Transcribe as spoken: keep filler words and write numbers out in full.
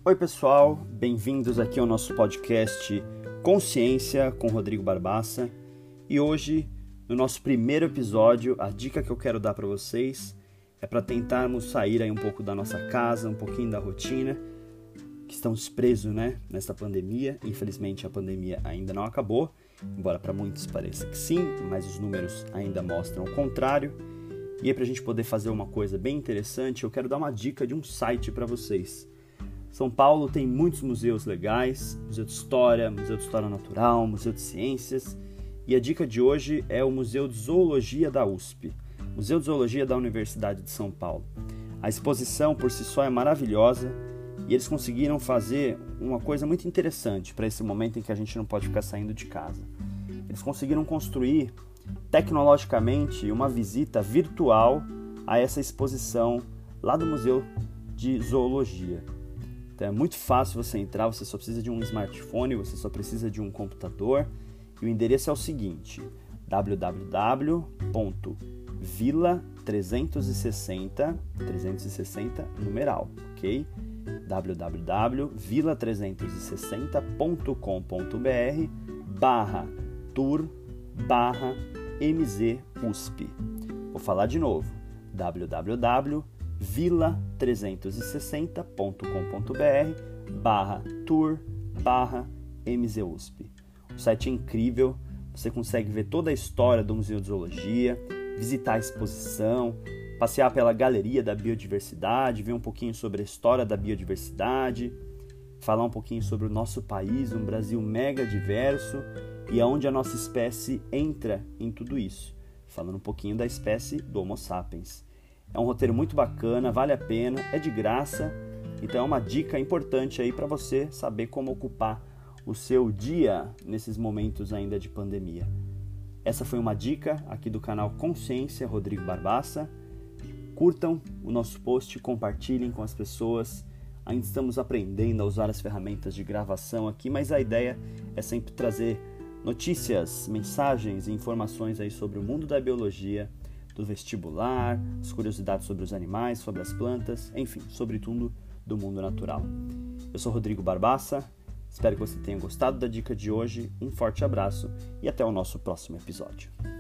Oi pessoal, bem-vindos aqui ao nosso podcast Consciência com Rodrigo Barbassa. E hoje, no nosso primeiro episódio, a dica que eu quero dar para vocês é para tentarmos sair aí um pouco da nossa casa, um pouquinho da rotina, que estamos presos, né, nessa pandemia. Infelizmente a pandemia ainda não acabou, embora para muitos pareça que sim, mas os números ainda mostram o contrário. E aí, para a gente poder fazer uma coisa bem interessante, eu quero dar uma dica de um site para vocês. São Paulo tem muitos museus legais, Museu de História, Museu de História Natural, Museu de Ciências, e a dica de hoje é o Museu de Zoologia da U S P, Museu de Zoologia da Universidade de São Paulo. A exposição por si só é maravilhosa e eles conseguiram fazer uma coisa muito interessante para esse momento em que a gente não pode ficar saindo de casa. Eles conseguiram construir tecnologicamente uma visita virtual a essa exposição lá do Museu de Zoologia. Então é muito fácil você entrar, você só precisa de um smartphone, você só precisa de um computador, e o endereço é o seguinte: w w w ponto vila trezentos e sessenta, trezentos e sessenta numeral, ok? w w w ponto vila trezentos e sessenta ponto com ponto b r barra tour barra M Z U S P. Vou falar de novo: w w w ponto vila trezentos e sessenta ponto com ponto b r barra tour barra M Z U S P. O site é incrível, você consegue ver toda a história do Museu de Zoologia, visitar a exposição, passear pela Galeria da Biodiversidade, ver um pouquinho sobre a história da biodiversidade, falar um pouquinho sobre o nosso país, um Brasil mega diverso, e aonde a nossa espécie entra em tudo isso, falando um pouquinho da espécie do Homo sapiens. É um roteiro muito bacana, vale a pena, é de graça, então é uma dica importante aí para você saber como ocupar o seu dia nesses momentos ainda de pandemia. Essa foi uma dica aqui do canal Consciência Rodrigo Barbassa. Curtam o nosso post, compartilhem com as pessoas. Ainda estamos aprendendo a usar as ferramentas de gravação aqui, mas a ideia é sempre trazer notícias, mensagens e informações aí sobre o mundo da biologia, do vestibular, as curiosidades sobre os animais, sobre as plantas, enfim, sobre tudo do mundo natural. Eu sou Rodrigo Barbassa, espero que você tenha gostado da dica de hoje, um forte abraço e até o nosso próximo episódio.